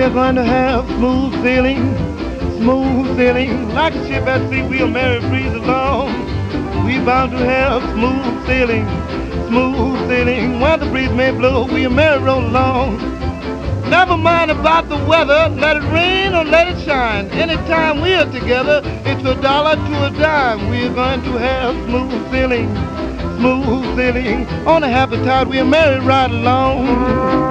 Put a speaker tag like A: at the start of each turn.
A: We're going to have smooth sailing, like a ship at sea. We'll marry breeze along. We bound to have smooth sailing. While the breeze may blow, we'll marry roll along. Never mind about the weather, let it rain or let it shine. Anytime we are together, it's $1 to a dime. We're going to have smooth sailing on a happy tide. We'll marry right along.